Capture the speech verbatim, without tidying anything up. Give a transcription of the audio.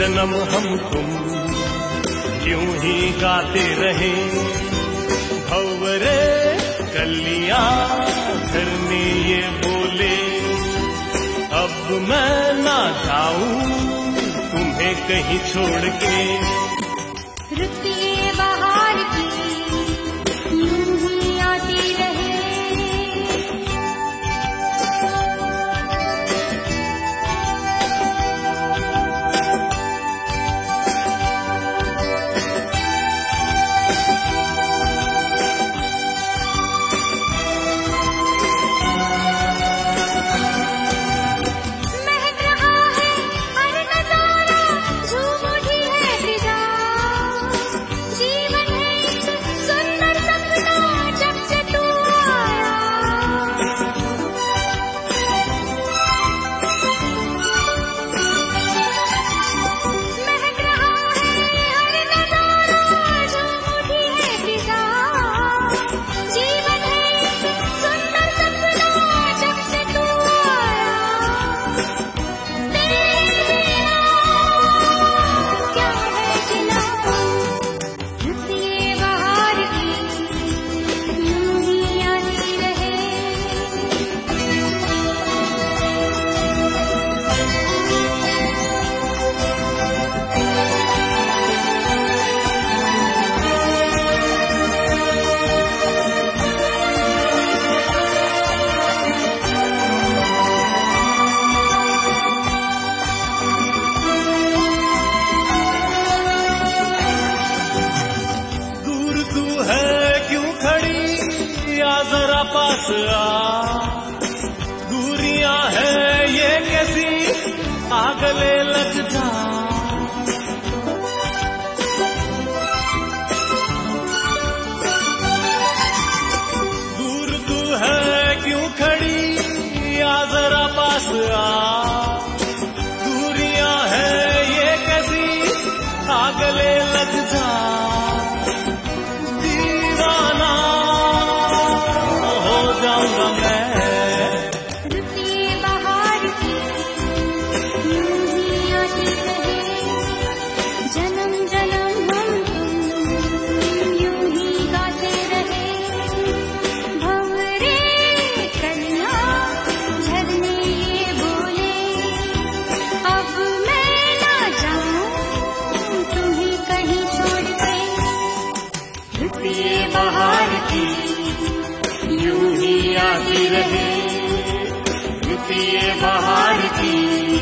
जन्म हम तुम यूं ही गाते रहे। भंवरे कलियां घर में ये बोले, अब मैं ना जाऊं तुम्हें कहीं छोड़ के। रुतिए बाहर की यूं ही आती रहे। जरा पास आ, दूरियां है ये कैसी आ गले लग जा। दूर तू है क्यों खड़ी या जरा पास आ, दूरियां है ये कैसी आ गले लग जा। जाऊंगा मैं रुतिए बाहर की यूं ही आती रहे। जन्म जन्म हम तुम यूं ही गाते रहे। भंवरे कलियां झरने ये बोले, अब मैं ना जाऊं तुम्हें कहीं छोड़ के। रुतिए बाहर की यूं ही आती रहे, रुतिए बाहर की।